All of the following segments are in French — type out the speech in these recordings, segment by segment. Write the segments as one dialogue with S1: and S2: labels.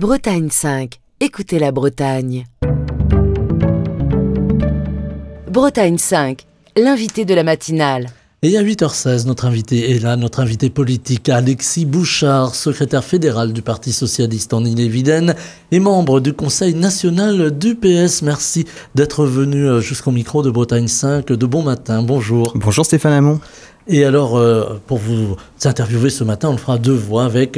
S1: Bretagne 5. Écoutez la Bretagne. Bretagne 5, l'invité de la matinale.
S2: Et à 8h16, notre invité est là, notre invité politique, Alexis Bouchard, secrétaire fédéral du Parti Socialiste en Ille-et-Vilaine et membre du Conseil national du PS. Merci d'être venu jusqu'au micro de Bretagne 5. De bon matin, bonjour.
S3: Bonjour Stéphane Hamon.
S2: Et alors, pour vous interviewer ce matin, on le fera à deux voix avec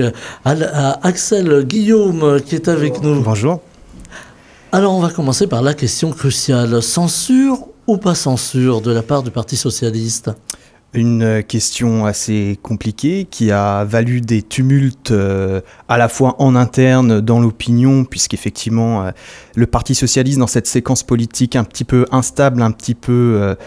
S2: Axel Guillaume qui est avec nous.
S3: Bonjour.
S2: Alors, on va commencer par la question cruciale. Censure ou pas censure de la part du Parti Socialiste ?
S3: Une question assez compliquée qui a valu des tumultes à la fois en interne dans l'opinion, puisqu'effectivement le Parti Socialiste dans cette séquence politique un petit peu instable, un petit peu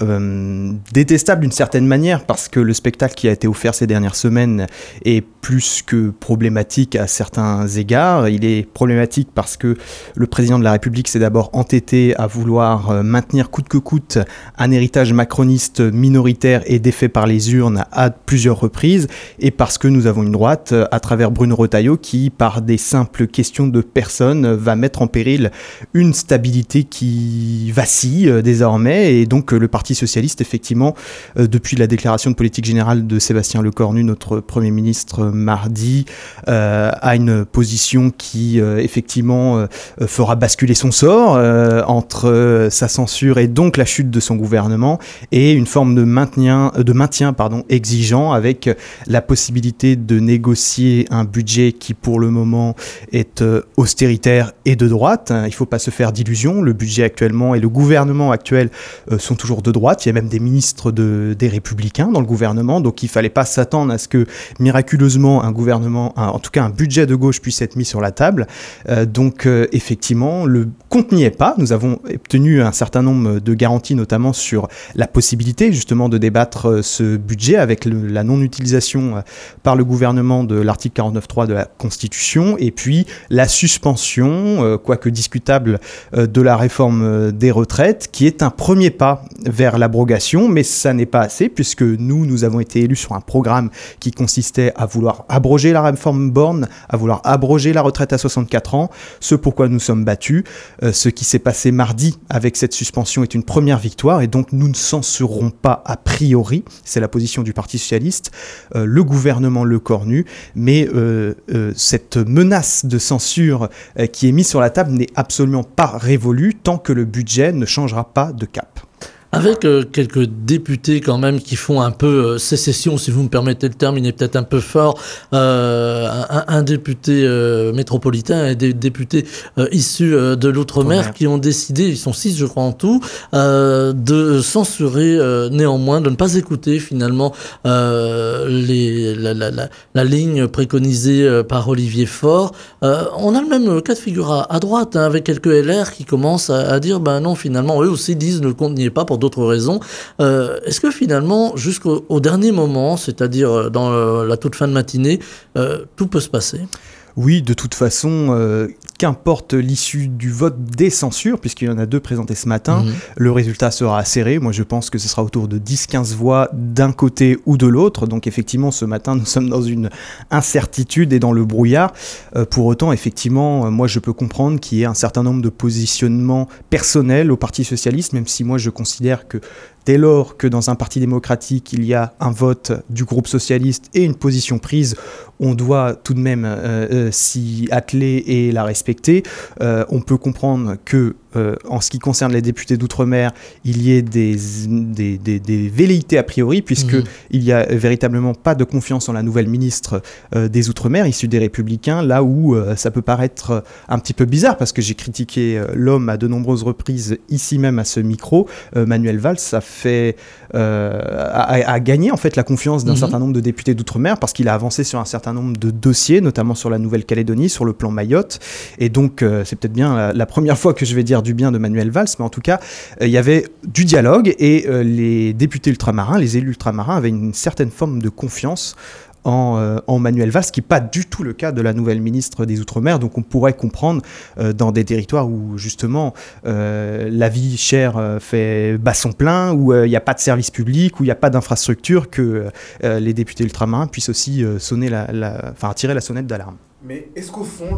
S3: détestable d'une certaine manière, parce que le spectacle qui a été offert ces dernières semaines est plus que problématique à certains égards. Il est problématique parce que le président de la République s'est d'abord entêté à vouloir maintenir coûte que coûte un héritage macroniste minoritaire et défait par les urnes à plusieurs reprises, et parce que nous avons une droite à travers Bruno Retailleau qui, par des simples questions de personnes, va mettre en péril une stabilité qui vacille désormais. Et donc le Parti Socialiste, effectivement, depuis la déclaration de politique générale de Sébastien Lecornu, notre Premier ministre, mardi, a une position qui, effectivement, fera basculer son sort entre sa censure et donc la chute de son gouvernement, et une forme de maintien exigeant, avec la possibilité de négocier un budget qui, pour le moment, est austéritaire et de droite. Il ne faut pas se faire d'illusions. Le budget actuellement et le gouvernement actuel sont toujours de droite. Il y a même des ministres des Républicains dans le gouvernement, donc il ne fallait pas s'attendre à ce que miraculeusement un gouvernement, en tout cas un budget de gauche, puisse être mis sur la table. Donc effectivement, le compte n'y est pas. Nous avons obtenu un certain nombre de garanties, notamment sur la possibilité justement de débattre ce budget avec la non-utilisation par le gouvernement de l'article 49.3 de la Constitution, et puis la suspension, quoique discutable, de la réforme des retraites, qui est un premier pas vers l'abrogation, mais ça n'est pas assez, puisque nous avons été élus sur un programme qui consistait à vouloir abroger la réforme Borne, à vouloir abroger la retraite à 64 ans, ce pourquoi nous sommes battus. Ce qui s'est passé mardi avec cette suspension est une première victoire, et donc nous ne censurerons pas a priori, c'est la position du Parti Socialiste, le gouvernement Lecornu, mais cette menace de censure qui est mise sur la table n'est absolument pas révolue tant que le budget ne changera pas de cap.
S2: Avec quelques députés quand même qui font un peu sécession, si vous me permettez le terme, il est peut-être un peu fort, un député métropolitain et des députés issus de l'outre-mer qui ont décidé, ils sont 6 je crois en tout, de censurer néanmoins, de ne pas écouter finalement la ligne préconisée par Olivier Faure. On a le même cas de figure à droite, avec quelques LR qui commencent à dire non, finalement eux aussi disent le compte n'y est pas pour d'autres raisons. Est-ce que finalement, jusqu'au dernier moment, c'est-à-dire dans la toute fin de matinée, tout peut se passer ?
S3: Oui, de toute façon, qu'importe l'issue du vote des censures, puisqu'il y en a 2 présentés ce matin, le résultat sera serré. Moi, je pense que ce sera autour de 10-15 voix d'un côté ou de l'autre. Donc, effectivement, ce matin, nous sommes dans une incertitude et dans le brouillard. Pour autant, effectivement, moi, je peux comprendre qu'il y ait un certain nombre de positionnements personnels au Parti Socialiste, même si moi, je considère que dès lors que dans un parti démocratique, il y a un vote du groupe socialiste et une position prise, on doit tout de même s'y atteler et la respecter. On peut comprendre que, en ce qui concerne les députés d'outre-mer, il y ait des velléités a priori, puisqu'il n'y a véritablement pas de confiance en la nouvelle ministre des Outre-mer, issue des Républicains, là où ça peut paraître un petit peu bizarre, parce que j'ai critiqué l'homme à de nombreuses reprises, ici même à ce micro. Manuel Valls a gagné en fait la confiance d'un certain nombre de députés d'outre-mer, parce qu'il a avancé sur un certain nombre de dossiers, notamment sur la Nouvelle-Calédonie, sur le plan Mayotte, et donc c'est peut-être bien la première fois que je vais dire du bien de Manuel Valls, mais en tout cas il y avait du dialogue, et les députés ultramarins, les élus ultramarins avaient une certaine forme de confiance en Manuel Valls, ce qui n'est pas du tout le cas de la nouvelle ministre des Outre-mer. Donc on pourrait comprendre dans des territoires où justement la vie chère fait bat son plein, où il n'y a pas de service public, où il n'y a pas d'infrastructure, que les députés ultramarins puissent aussi tirer la sonnette d'alarme.
S4: Mais est-ce qu'au fond,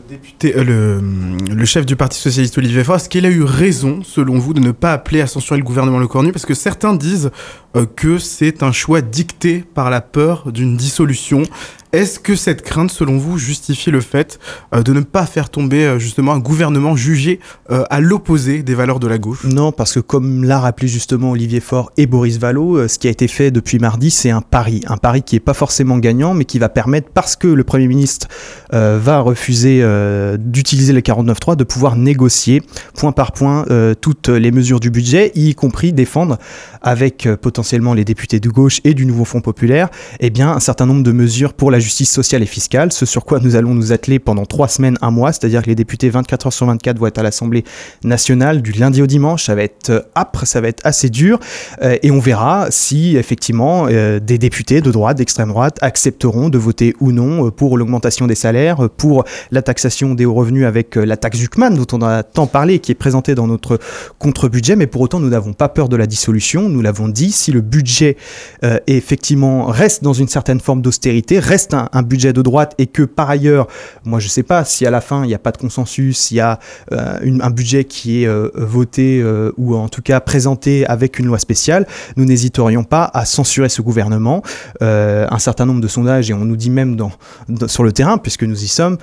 S4: le chef du Parti Socialiste, Olivier Faure, est-ce qu'il a eu raison, selon vous, de ne pas appeler à censurer le gouvernement Lecornu ? Parce que certains disent que c'est un choix dicté par la peur d'une dissolution. Est-ce que cette crainte, selon vous, justifie le fait de ne pas faire tomber justement un gouvernement jugé à l'opposé des valeurs de la gauche ?
S3: Non, parce que comme l'a rappelé justement Olivier Faure et Boris Vallaud, ce qui a été fait depuis mardi, c'est un pari qui n'est pas forcément gagnant, mais qui va permettre, parce que le Premier ministre va refuser d'utiliser les 49.3, de pouvoir négocier point par point toutes les mesures du budget, y compris défendre avec potentiellement les députés de gauche et du Nouveau Front Populaire, eh bien, un certain nombre de mesures pour la justice sociale et fiscale, ce sur quoi nous allons nous atteler pendant 3 semaines, 1 mois, c'est-à-dire que les députés 24 heures sur 24 vont être à l'Assemblée nationale du lundi au dimanche. Ça va être âpre, ça va être assez dur, et on verra si effectivement des députés de droite, d'extrême droite accepteront de voter ou non pour l'augmentation des salaires, pour la taxation des hauts revenus avec la taxe Zuckman dont on a tant parlé, qui est présentée dans notre contre-budget, mais pour autant nous n'avons pas peur de la dissolution. Nous l'avons dit, si le budget effectivement reste dans une certaine forme d'austérité, reste un budget de droite, et que par ailleurs, moi je sais pas, si à la fin il n'y a pas de consensus, il y a un budget qui est voté ou en tout cas présenté avec une loi spéciale, nous n'hésiterions pas à censurer ce gouvernement. Un certain nombre de sondages, et on nous dit même sur le terrain, puisque nous y sommes,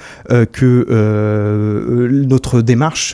S3: que notre démarche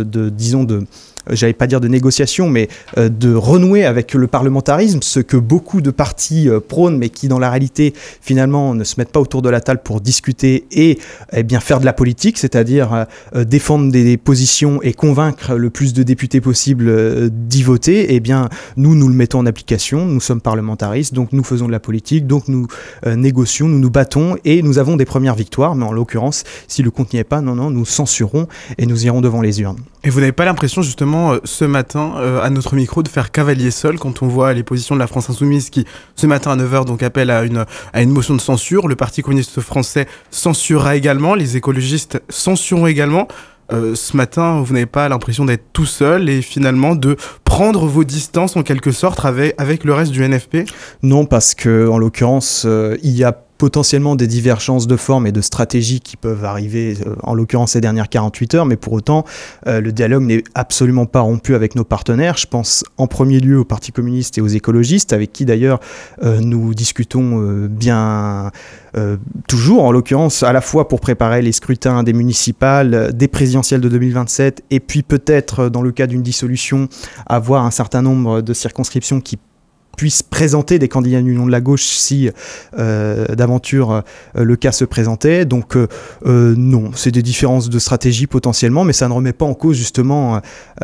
S3: j'allais pas dire de négociation, mais de renouer avec le parlementarisme, ce que beaucoup de partis prônent, mais qui dans la réalité finalement ne se mettent pas autour de la table pour discuter et bien faire de la politique, c'est-à-dire défendre des positions et convaincre le plus de députés possible d'y voter. Eh bien nous le mettons en application, nous sommes parlementaristes, donc nous faisons de la politique, donc nous négocions, nous nous battons, et nous avons des premières victoires, mais en l'occurrence, si le compte n'y est pas, non, nous censurons et nous irons devant les urnes.
S4: Et vous n'avez pas l'impression justement ce matin à notre micro de faire cavalier seul quand on voit les positions de la France Insoumise qui ce matin à 9h donc appelle à une motion de censure, le Parti communiste français censurera également, les écologistes censureront également. Ce matin, vous n'avez pas l'impression d'être tout seul et finalement de prendre vos distances en quelque sorte avec le reste du NFP ?
S3: Non, parce que en l'occurrence, il y a potentiellement des divergences de forme et de stratégie qui peuvent arriver, en l'occurrence ces dernières 48 heures, mais pour autant, le dialogue n'est absolument pas rompu avec nos partenaires. Je pense en premier lieu au Parti communiste et aux écologistes, avec qui d'ailleurs nous discutons bien toujours, en l'occurrence, à la fois pour préparer les scrutins des municipales, des présidentielles de 2027, et puis peut-être, dans le cas d'une dissolution, avoir un certain nombre de circonscriptions qui puissent présenter des candidats d'union de la gauche si d'aventure le cas se présentait. Donc non, c'est des différences de stratégie potentiellement, mais ça ne remet pas en cause justement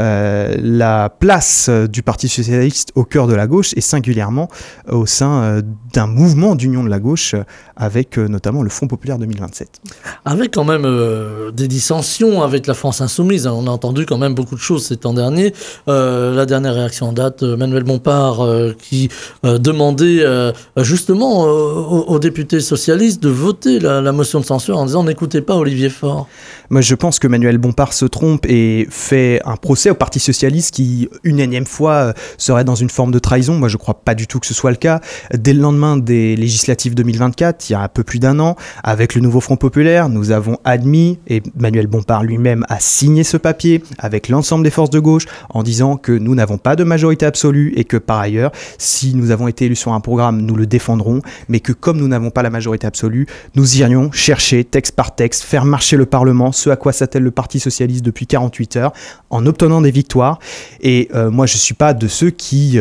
S3: la place du Parti socialiste au cœur de la gauche, et singulièrement au sein d'un mouvement d'union de la gauche avec notamment le Front populaire 2027.
S2: Avec quand même des dissensions avec la France insoumise. On a entendu quand même beaucoup de choses ces temps derniers. La dernière réaction en date, Manuel Bompard qui demandait justement aux députés socialistes de voter la motion de censure en disant n'écoutez pas Olivier Faure.
S3: Moi je pense que Manuel Bompard se trompe et fait un procès au Parti socialiste qui, une énième fois, serait dans une forme de trahison. Moi je ne crois pas du tout que ce soit le cas. Dès le lendemain des législatives 2024, il y a un peu plus d'1 an, avec le Nouveau Front populaire, nous avons admis, et Manuel Bompard lui-même a signé ce papier avec l'ensemble des forces de gauche en disant que nous n'avons pas de majorité absolue et que par ailleurs, si nous avons été élus sur un programme, nous le défendrons, mais que comme nous n'avons pas la majorité absolue, nous irions chercher texte par texte, faire marcher le Parlement, ce à quoi s'attelle le Parti socialiste depuis 48 heures, en obtenant des victoires. Et moi, je ne suis pas de ceux qui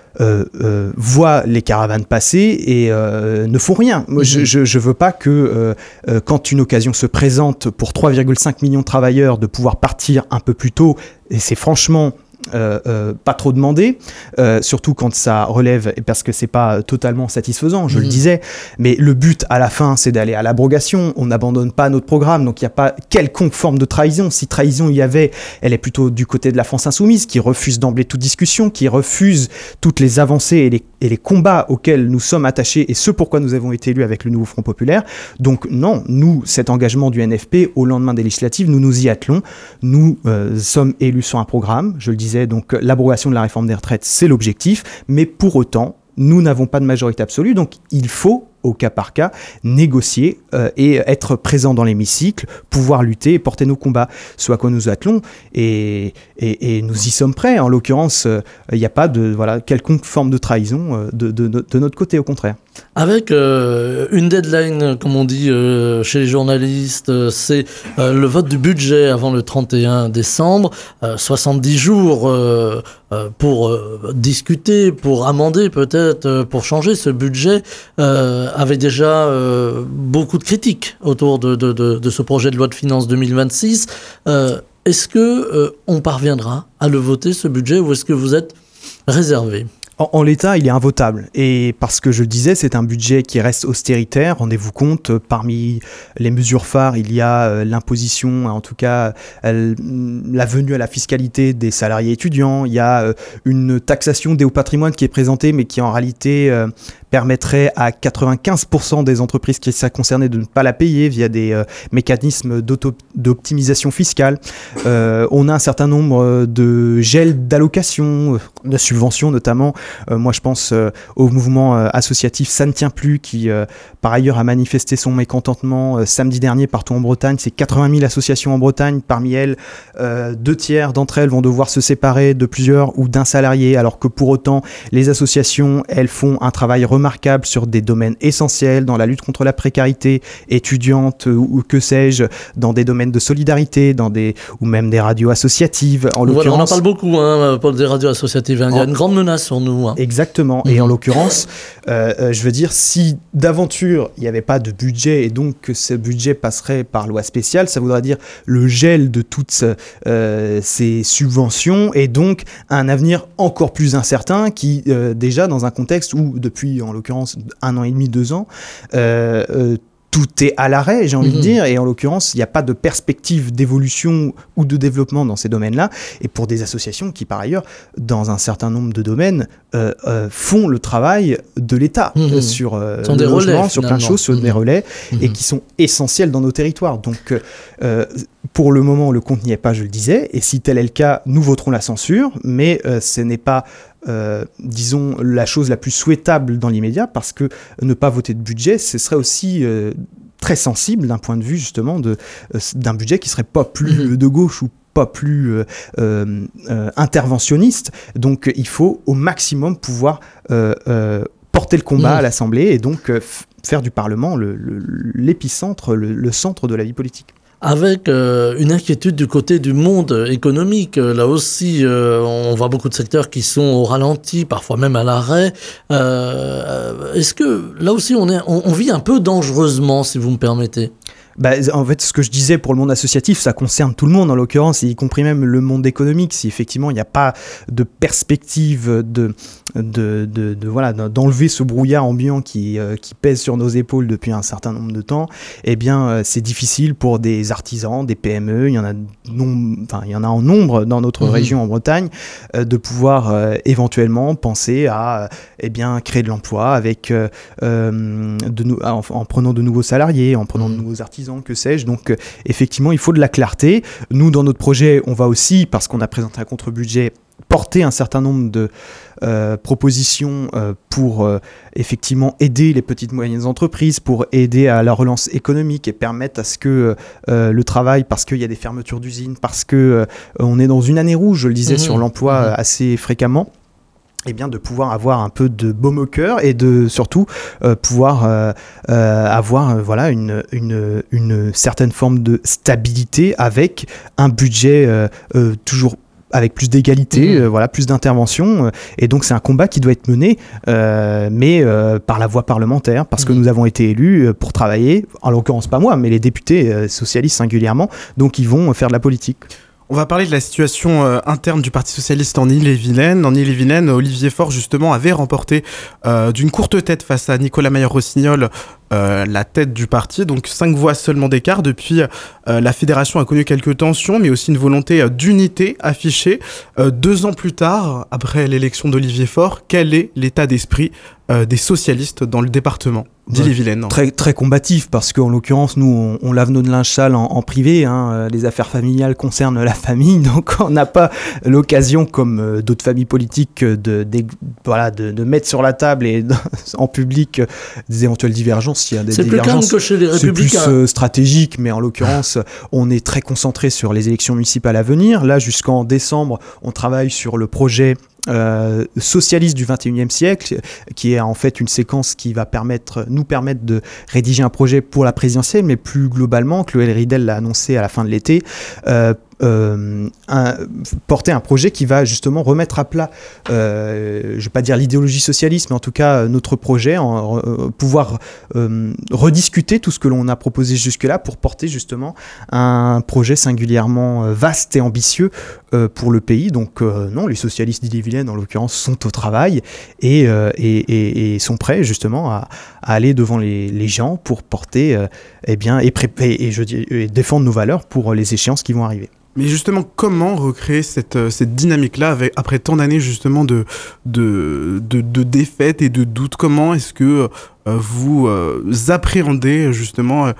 S3: voient les caravanes passer et ne font rien. Moi, je veux pas que quand une occasion se présente pour 3,5 millions de travailleurs de pouvoir partir un peu plus tôt, et c'est franchement pas trop demandé, surtout quand ça relève, parce que c'est pas totalement satisfaisant, je le disais, mais le but à la fin c'est d'aller à l'abrogation, on n'abandonne pas notre programme, donc il n'y a pas quelconque forme de trahison. Si trahison il y avait, elle est plutôt du côté de la France insoumise qui refuse d'emblée toute discussion, qui refuse toutes les avancées et les combats auxquels nous sommes attachés et ce pourquoi nous avons été élus avec le Nouveau Front populaire. Donc non, nous, cet engagement du NFP au lendemain des législatives, nous nous y attelons, nous sommes élus sur un programme, je le disais, donc l'abrogation de la réforme des retraites, c'est l'objectif, mais pour autant, nous n'avons pas de majorité absolue, donc il faut au cas par cas, négocier et être présent dans l'hémicycle, pouvoir lutter et porter nos combats, ce à quoi nous attelons, et nous y sommes prêts. En l'occurrence, il n'y a pas de quelconque forme de trahison de notre côté, au contraire.
S2: Avec une deadline, comme on dit chez les journalistes, c'est le vote du budget avant le 31 décembre, 70 jours pour discuter, pour amender peut-être, pour changer ce budget, avec déjà beaucoup de critiques autour de ce projet de loi de finances 2026. Est-ce que on parviendra à le voter, ce budget, ou est-ce que vous êtes réservé ?
S3: En l'état, il est invotable. Et parce que je le disais, c'est un budget qui reste austéritaire. Rendez-vous compte, parmi les mesures phares, il y a l'imposition, en tout cas la venue à la fiscalité des salariés étudiants. Il y a une taxation des hauts patrimoines qui est présentée, mais qui en réalité permettrait à 95% des entreprises qui sont concernées de ne pas la payer via des mécanismes d'optimisation fiscale. On a un certain nombre de gels d'allocations, de subventions notamment. Moi, je pense au mouvement associatif Ça ne tient plus, qui par ailleurs a manifesté son mécontentement samedi dernier partout en Bretagne. C'est 80 000 associations en Bretagne. Parmi elles, 2/3 d'entre elles vont devoir se séparer de plusieurs ou d'un salarié, alors que pour autant, les associations, elles font un travail remarquable sur des domaines essentiels, dans la lutte contre la précarité étudiante ou que sais-je, dans des domaines de solidarité, ou même des radios associatives.
S2: On en parle beaucoup, pour des radios associatives. Il y a une grande menace sur nous.
S3: Exactement. Et en l'occurrence, je veux dire, si d'aventure il n'y avait pas de budget et donc que ce budget passerait par loi spéciale, ça voudrait dire le gel de toutes ces subventions et donc un avenir encore plus incertain qui, déjà dans un contexte où depuis en l'occurrence 1 an et demi, 2 ans, tout est à l'arrêt, j'ai envie de dire, et en l'occurrence, il n'y a pas de perspective d'évolution ou de développement dans ces domaines-là. Et pour des associations qui, par ailleurs, dans un certain nombre de domaines, font le travail de l'État sur le logement, sur plein de choses, sur des relais, et qui sont essentiels dans nos territoires. Donc, pour le moment, le compte n'y est pas, je le disais, et si tel est le cas, nous voterons la censure, mais ce n'est pas disons la chose la plus souhaitable dans l'immédiat, parce que ne pas voter de budget, ce serait aussi très sensible d'un point de vue justement d'un budget qui serait pas plus de gauche ou pas plus interventionniste. Donc il faut au maximum pouvoir porter le combat à l'Assemblée et donc faire du Parlement l'épicentre, le centre de la vie politique.
S2: Avec une inquiétude du côté du monde économique. Là aussi, on voit beaucoup de secteurs qui sont au ralenti, parfois même à l'arrêt. Est-ce que là aussi, on vit un peu dangereusement, si vous me permettez ?
S3: En fait, ce que je disais pour le monde associatif, ça concerne tout le monde en l'occurrence, y compris même le monde économique. Si effectivement il n'y a pas de perspective d'enlever ce brouillard ambiant qui pèse sur nos épaules depuis un certain nombre de temps, eh bien c'est difficile pour des artisans, des PME, il y en a en nombre dans notre région en Bretagne, de pouvoir éventuellement penser à créer de l'emploi avec en prenant de nouveaux salariés, en prenant de nouveaux artisans, que sais-je. Donc effectivement il faut de la clarté. Nous dans notre projet on va aussi, parce qu'on a présenté un contre-budget, porter un certain nombre de propositions pour effectivement aider les petites et moyennes entreprises, pour aider à la relance économique et permettre à ce que le travail, parce qu'il y a des fermetures d'usines, parce que on est dans une année rouge, je le disais, sur l'emploi assez fréquemment, de pouvoir avoir un peu de baume au cœur et de surtout pouvoir avoir une certaine forme de stabilité avec un budget toujours avec plus d'égalité, plus d'intervention, et donc c'est un combat qui doit être mené, mais par la voie parlementaire, parce que nous avons été élus pour travailler, en l'occurrence pas moi, mais les députés socialistes singulièrement, donc ils vont faire de la politique.
S4: On va parler de la situation interne du Parti Socialiste en Ille-et-Vilaine. En Ille-et-Vilaine, Olivier Faure, justement, avait remporté d'une courte tête face à Nicolas Mayer-Rossignol la tête du parti, donc 5 voix seulement d'écart. Depuis, la fédération a connu quelques tensions, mais aussi une volonté d'unité affichée. 2 ans plus tard, après l'élection d'Olivier Faure, quel est l'état d'esprit des socialistes dans le département d'Ille-et-Vilaine.
S3: Très, très combatif, parce qu'en l'occurrence, nous, on lave nos linge sales en privé. Les affaires familiales concernent la famille, donc on n'a pas l'occasion, comme d'autres familles politiques, de mettre sur la table et en public des éventuelles divergences. S'il y a des divergences,
S2: plus calme que chez les Républicains.
S3: C'est plus stratégique, mais en l'occurrence, on est très concentré sur les élections municipales à venir. Là, jusqu'en décembre, on travaille sur le projet socialiste du 21e siècle, qui est en fait une séquence qui va nous permettre de rédiger un projet pour la présidentielle, mais plus globalement, Chloé Ridel l'a annoncé à la fin de l'été, porter un projet qui va justement remettre à plat, je ne vais pas dire l'idéologie socialiste, mais en tout cas notre projet, pouvoir rediscuter tout ce que l'on a proposé jusque-là pour porter justement un projet singulièrement vaste et ambitieux pour le pays. Donc non, les socialistes d'Ille-et-Vilaine en l'occurrence sont au travail et sont prêts justement à aller devant les gens pour porter et défendre nos valeurs pour les échéances qui vont arriver.
S4: Mais justement, comment recréer cette dynamique-là après tant d'années justement de défaites et de doutes? Comment est-ce que vous appréhendez justement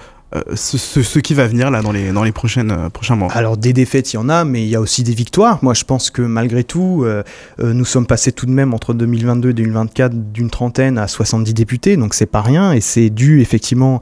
S4: ce qui va venir là dans les prochains mois?
S3: Alors des défaites, il y en a, mais il y a aussi des victoires. Moi, je pense que malgré tout, nous sommes passés tout de même entre 2022 et 2024 d'une trentaine à 70 députés, donc c'est pas rien, et c'est dû effectivement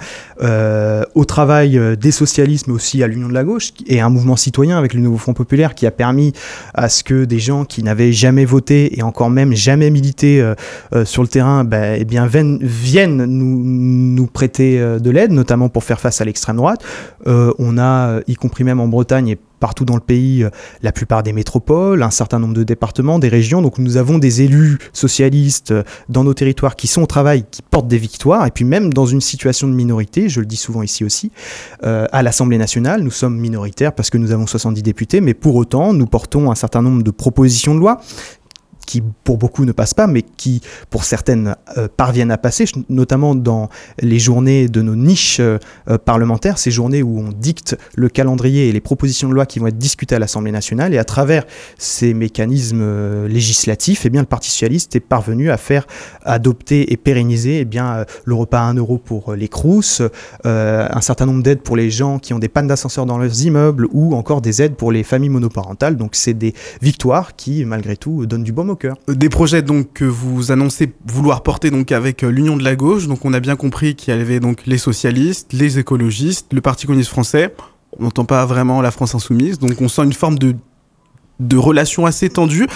S3: au travail des socialistes, mais aussi à l'Union de la gauche et à un mouvement citoyen avec le Nouveau Front Populaire qui a permis à ce que des gens qui n'avaient jamais voté et encore même jamais milité sur le terrain, viennent nous prêter de l'aide, notamment pour faire face à l'extrême droite. On a, y compris même en Bretagne et partout dans le pays, la plupart des métropoles, un certain nombre de départements, des régions. Donc nous avons des élus socialistes dans nos territoires qui sont au travail, qui portent des victoires. Et puis même dans une situation de minorité, je le dis souvent ici aussi, à l'Assemblée nationale, nous sommes minoritaires parce que nous avons 70 députés, mais pour autant, nous portons un certain nombre de propositions de loi qui pour beaucoup ne passent pas, mais qui pour certaines parviennent à passer, notamment dans les journées de nos niches parlementaires, ces journées où on dicte le calendrier et les propositions de loi qui vont être discutées à l'Assemblée nationale, et à travers ces mécanismes législatifs, le Parti socialiste est parvenu à faire adopter et pérenniser le repas à 1 euro pour les Crous, un certain nombre d'aides pour les gens qui ont des pannes d'ascenseur dans leurs immeubles, ou encore des aides pour les familles monoparentales. Donc c'est des victoires qui, malgré tout, donnent du baume au cœur.
S4: Des projets donc que vous annoncez vouloir porter donc avec l'Union de la gauche. Donc on a bien compris qu'il y avait donc les socialistes, les écologistes, le Parti communiste français. On n'entend pas vraiment la France insoumise. Donc on sent une forme de relation assez tendue.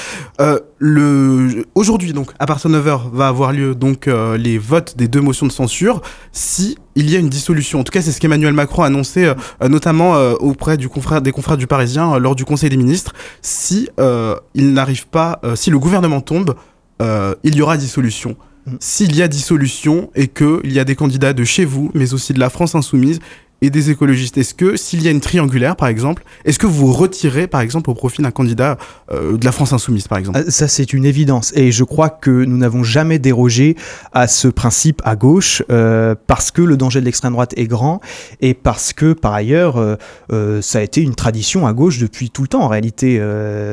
S4: Aujourd'hui, donc, à partir de 9h, va avoir lieu donc les votes des 2 motions de censure si il y a une dissolution. En tout cas, c'est ce qu'Emmanuel Macron a annoncé, notamment auprès des confrères du Parisien lors du Conseil des ministres. Si il n'arrive pas, si le gouvernement tombe, il y aura dissolution. S'il y a dissolution et qu'il y a des candidats de chez vous, mais aussi de la France insoumise et des écologistes, est-ce que s'il y a une triangulaire par exemple, est-ce que vous retirez par exemple au profit d'un candidat de la France insoumise par exemple?
S3: Ça c'est une évidence, et je crois que nous n'avons jamais dérogé à ce principe à gauche parce que le danger de l'extrême droite est grand, et parce que par ailleurs ça a été une tradition à gauche depuis tout le temps en réalité.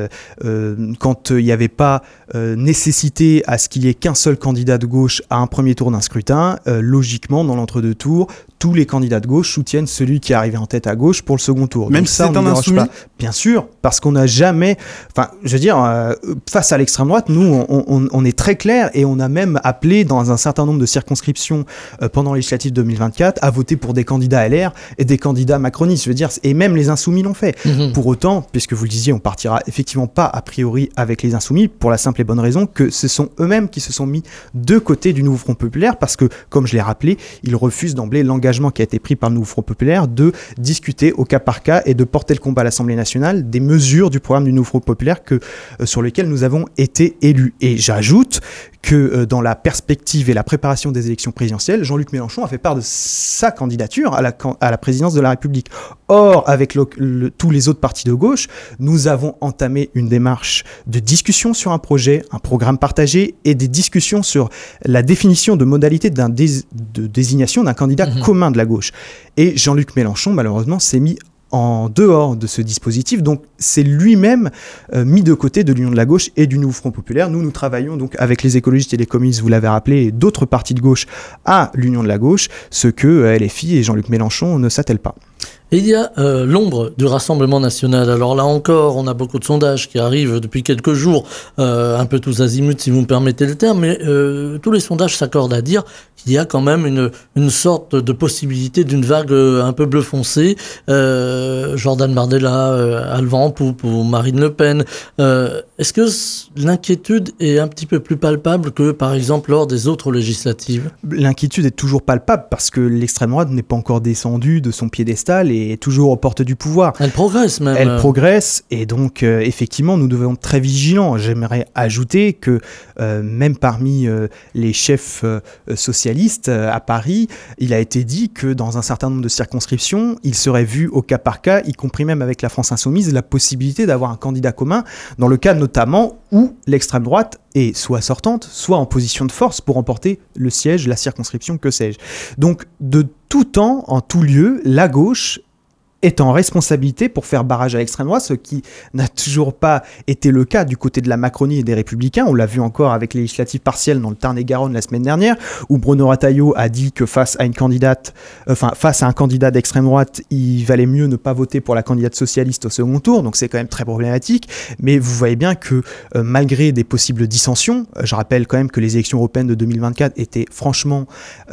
S3: Quand il n'y avait pas nécessité à ce qu'il y ait qu'un seul candidat de gauche à un premier tour d'un scrutin, logiquement dans l'entre-deux tours, tous les candidats de gauche soutiennent celui qui est arrivé en tête à gauche pour le second tour.
S4: Même si c'est un insoumis ?
S3: Bien sûr, parce qu'on n'a jamais... Enfin, je veux dire, face à l'extrême droite, nous, on est très clair, et on a même appelé dans un certain nombre de circonscriptions pendant les législatives 2024 à voter pour des candidats LR et des candidats macronistes. Je veux dire, et même les insoumis l'ont fait. Pour autant, puisque vous le disiez, on partira effectivement pas a priori avec les insoumis, pour la simple et bonne raison que ce sont eux-mêmes qui se sont mis de côté du Nouveau Front Populaire, parce que, comme je l'ai rappelé, ils refusent d'emblée l'engagement qui a été pris par le Nouveau Front Populaire de discuter au cas par cas et de porter le combat à l'Assemblée nationale des mesures du programme du Nouveau Front Populaire sur lesquelles nous avons été élus. Et j'ajoute que dans la perspective et la préparation des élections présidentielles, Jean-Luc Mélenchon a fait part de sa candidature à la présidence de la République. Or, avec tous les autres partis de gauche, nous avons entamé une démarche de discussion sur un projet, un programme partagé, et des discussions sur la définition de modalités de désignation d'un candidat commun de la gauche. Et Jean-Luc Mélenchon, malheureusement, s'est mis en dehors de ce dispositif. Donc c'est lui-même mis de côté de l'Union de la gauche et du Nouveau Front populaire. Nous travaillons donc avec les écologistes et les communistes, vous l'avez rappelé, et d'autres partis de gauche à l'Union de la gauche, ce que LFI et Jean-Luc Mélenchon ne s'attellent pas.
S2: Et il y a l'ombre du Rassemblement national. Alors là encore, on a beaucoup de sondages qui arrivent depuis quelques jours, un peu tous azimuts si vous me permettez le terme, mais tous les sondages s'accordent à dire qu'il y a quand même une sorte de possibilité d'une vague un peu bleu foncé. Jordan Bardella a le vent en poupe, ou Marine Le Pen. Est-ce que l'inquiétude est un petit peu plus palpable que par exemple lors des autres législatives ?
S3: L'inquiétude est toujours palpable parce que l'extrême droite n'est pas encore descendue de son piédestal et est toujours aux portes du pouvoir.
S2: Elle progresse même.
S3: Elle progresse et donc effectivement nous devons être très vigilants. J'aimerais ajouter que même parmi les chefs socialistes à Paris, il a été dit que dans un certain nombre de circonscriptions, il serait vu au cas par cas, y compris même avec la France Insoumise, la possibilité d'avoir un candidat commun dans le cas notamment où l'extrême droite est soit sortante, soit en position de force pour remporter le siège, la circonscription, que sais-je. Donc de tout temps, en tout lieu, la gauche est en responsabilité pour faire barrage à l'extrême droite, ce qui n'a toujours pas été le cas du côté de la Macronie et des Républicains. On l'a vu encore avec les législatives partielles dans le Tarn-et-Garonne la semaine dernière, où Bruno Retailleau a dit que face à un candidat d'extrême droite, il valait mieux ne pas voter pour la candidate socialiste au second tour. Donc c'est quand même très problématique. Mais vous voyez bien que malgré des possibles dissensions, je rappelle quand même que les élections européennes de 2024 étaient franchement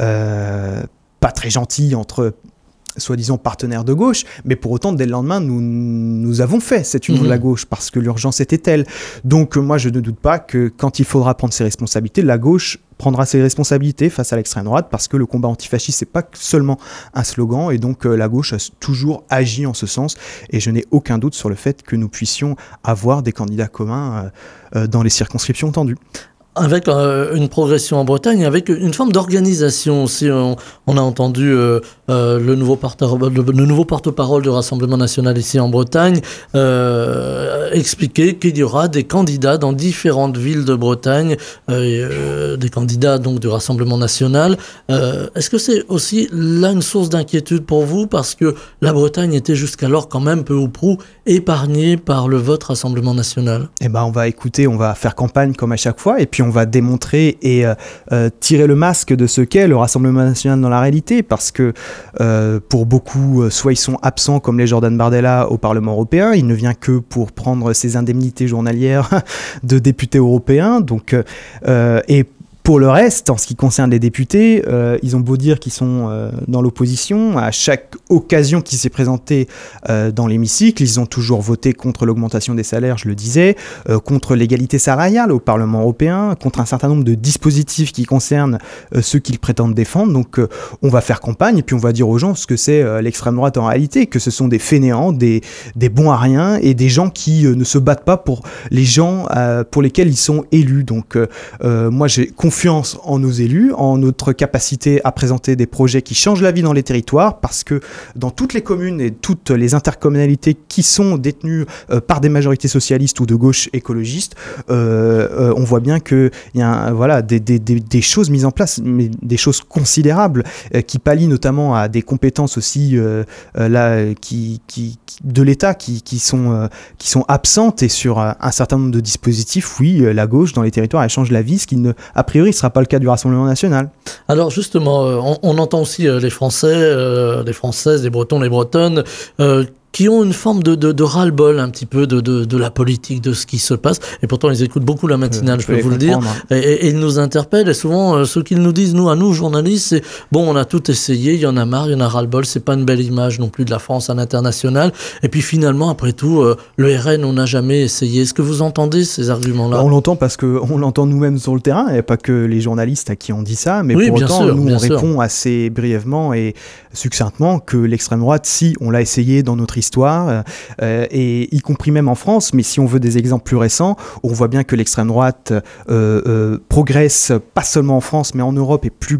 S3: pas très gentilles entre soi-disant partenaires de gauche, mais pour autant, dès le lendemain, nous avons fait cette union de la gauche parce que l'urgence était telle. Donc moi, je ne doute pas que quand il faudra prendre ses responsabilités, la gauche prendra ses responsabilités face à l'extrême droite parce que le combat antifasciste, c'est pas seulement un slogan et donc la gauche a toujours agi en ce sens et je n'ai aucun doute sur le fait que nous puissions avoir des candidats communs dans les circonscriptions tendues.
S2: Avec une progression en Bretagne, avec une forme d'organisation aussi. On a entendu le nouveau porte-parole du Rassemblement national ici en Bretagne expliquer qu'il y aura des candidats dans différentes villes de Bretagne, des candidats donc du Rassemblement national. Est-ce que c'est aussi là une source d'inquiétude pour vous parce que la Bretagne était jusqu'alors quand même peu ou prou épargnée par le vote Rassemblement national ?
S3: Eh ben, on va faire campagne comme à chaque fois et puis on va démontrer et tirer le masque de ce qu'est le Rassemblement national dans la réalité parce que pour beaucoup, soit ils sont absents comme les Jordan Bardella au Parlement européen, il ne vient que pour prendre ses indemnités journalières de député européen. Donc, et pour le reste, en ce qui concerne les députés, ils ont beau dire qu'ils sont dans l'opposition, à chaque occasion qui s'est présentée dans l'hémicycle, ils ont toujours voté contre l'augmentation des salaires, je le disais, contre l'égalité salariale au Parlement européen, contre un certain nombre de dispositifs qui concernent ceux qu'ils prétendent défendre. Donc on va faire campagne et puis on va dire aux gens ce que c'est l'extrême droite en réalité, que ce sont des fainéants, des bons à rien et des gens qui ne se battent pas pour les gens pour lesquels ils sont élus. Donc moi j'ai confiance en nos élus, en notre capacité à présenter des projets qui changent la vie dans les territoires, parce que dans toutes les communes et toutes les intercommunalités qui sont détenues par des majorités socialistes ou de gauche écologistes, on voit bien qu'il y a des choses mises en place, mais des choses considérables qui pallient notamment à des compétences aussi de l'État qui sont absentes et sur un certain nombre de dispositifs. Oui, la gauche dans les territoires elle change la vie, ce qui ne a priori ne sera pas le cas du Rassemblement national.
S2: Alors justement, on entend aussi les Français, les Françaises, les Bretons, les Bretonnes, qui ont une forme de ras-le-bol un petit peu de la politique, de ce qui se passe. Et pourtant, ils écoutent beaucoup la matinale, je peux vous le dire. Et ils nous interpellent. Et souvent, ce qu'ils nous disent, à nous, journalistes, c'est « Bon, on a tout essayé, il y en a marre, il y en a ras-le-bol, c'est pas une belle image non plus de la France à l'international. » Et puis finalement, après tout, le RN, on n'a jamais essayé. Est-ce que vous entendez ces arguments-là ?
S3: On l'entend parce qu'on l'entend nous-mêmes sur le terrain. Il n'y a pas que les journalistes à qui on dit ça. Mais
S2: oui,
S3: pour autant, nous, on
S2: sûr.
S3: répond assez brièvement et succinctement que l'extrême droite, si on l'a essayé dans notre histoire, et y compris même en France, mais si on veut des exemples plus récents, on voit bien que l'extrême droite progresse pas seulement en France mais en Europe et plus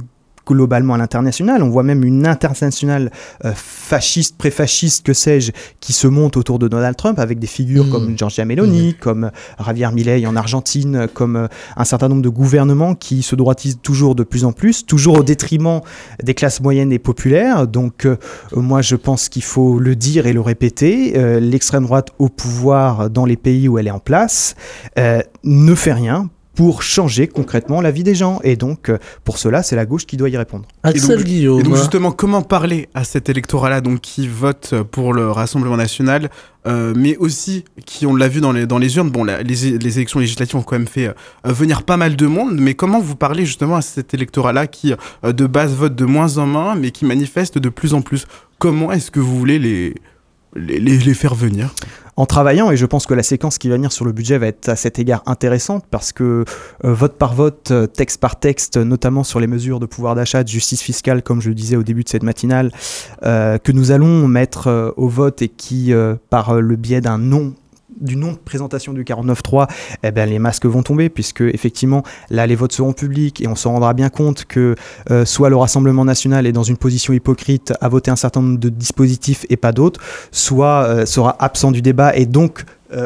S3: globalement à l'international. On voit même une internationale fasciste, pré-fasciste, que sais-je, qui se monte autour de Donald Trump avec des figures comme Giorgia Meloni, comme Javier Milei en Argentine, comme un certain nombre de gouvernements qui se droitisent toujours de plus en plus, toujours au détriment des classes moyennes et populaires. Donc moi je pense qu'il faut le dire et le répéter, l'extrême droite au pouvoir dans les pays où elle est en place ne fait rien pour changer concrètement la vie des gens. Et donc, pour cela, c'est la gauche qui doit y répondre.
S2: Axel Guillaume.
S4: Et donc justement, comment parler à cet électorat-là donc, qui vote pour le Rassemblement National, mais aussi qui, on l'a vu dans les urnes, bon, les élections législatives ont quand même fait venir pas mal de monde, mais comment vous parlez justement à cet électorat-là qui, de base, vote de moins en moins, mais qui manifeste de plus en plus? Comment est-ce que vous voulez les faire venir?
S3: En travaillant, et je pense que la séquence qui va venir sur le budget va être à cet égard intéressante, parce que vote par vote, texte par texte, notamment sur les mesures de pouvoir d'achat, de justice fiscale, comme je le disais au début de cette matinale, que nous allons mettre au vote et qui, par le biais du non de présentation du 49.3, eh ben, les masques vont tomber, puisque effectivement là les votes seront publics et on se rendra bien compte que soit le Rassemblement National est dans une position hypocrite à voter un certain nombre de dispositifs et pas d'autres, soit sera absent du débat et donc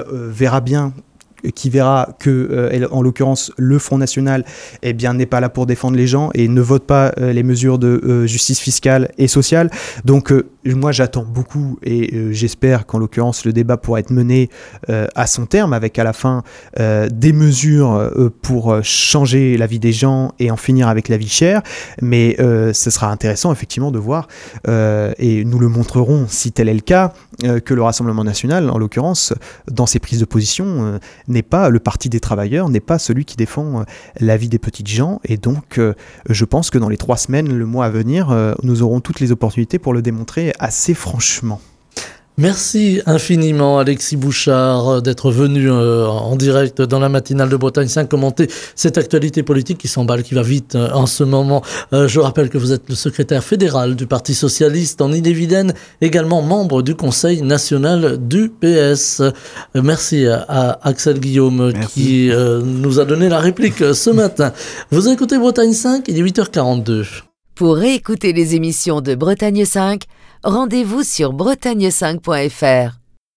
S3: qui verra que, en l'occurrence, le Front National eh bien, n'est pas là pour défendre les gens et ne vote pas les mesures de justice fiscale et sociale. Donc, moi, j'attends beaucoup et j'espère qu'en l'occurrence, le débat pourra être mené à son terme avec à la fin des mesures pour changer la vie des gens et en finir avec la vie chère. Mais ce sera intéressant, effectivement, de voir, et nous le montrerons si tel est le cas, que le Rassemblement National, en l'occurrence, dans ses prises de position, n'est pas le parti des travailleurs, n'est pas celui qui défend la vie des petites gens. Et donc, je pense que dans les 3 semaines, le mois à venir, nous aurons toutes les opportunités pour le démontrer assez franchement.
S2: Merci infiniment Alexis Bouchard d'être venu en direct dans la matinale de Bretagne 5 commenter cette actualité politique qui s'emballe, qui va vite en ce moment. Je rappelle que vous êtes le secrétaire fédéral du Parti Socialiste en Ille-et-Vilaine, également membre du Conseil National du PS. Merci à Axel Guillaume qui nous a donné la réplique ce matin. Vous écoutez Bretagne 5, il est 8h42.
S1: Pour réécouter les émissions de Bretagne 5, rendez-vous sur bretagne5.fr.